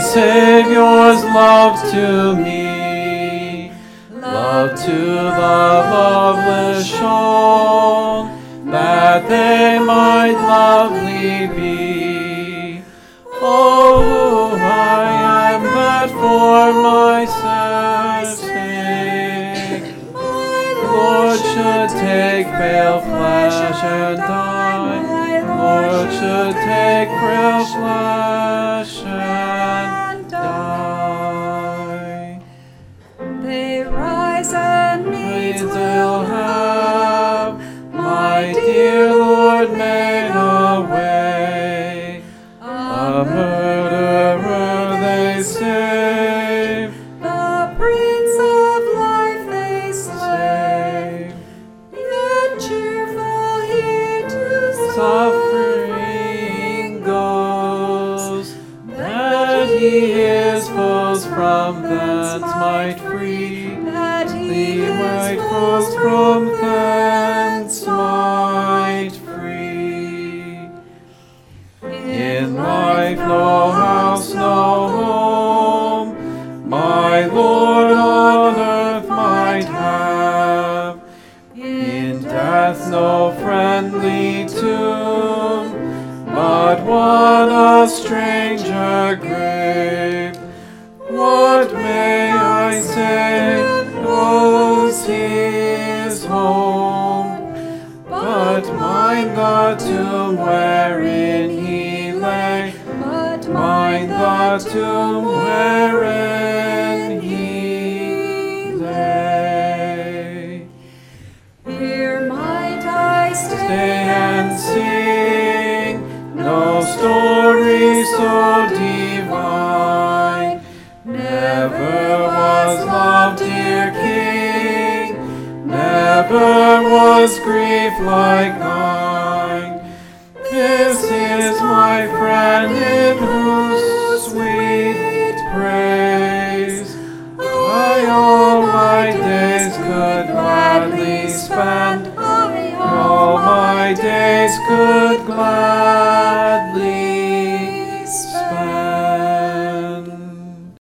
Savior's love to me, love to the loveless shown, that they might lovely be. Oh, who I am that for my sake, Lord should take pale flesh and die. Lord should take frail flesh and die. They rise and meet They'll have my dear Lord made away. A murderer they save, the Prince of Life they slay. Yet cheerful he to suffering goes, that he his foes from thence might free, that he might foes from thence might free. In life no house, no home, my Lord on earth might have. In death no friendly tomb, but one a stranger grave. What may I say was his home, but mine the tomb wherein he lay, but mine the tomb wherein he lay. Here might I Stay and sing no story so divine. Never was love, dear King, never was grief like thine. This is my friend in whom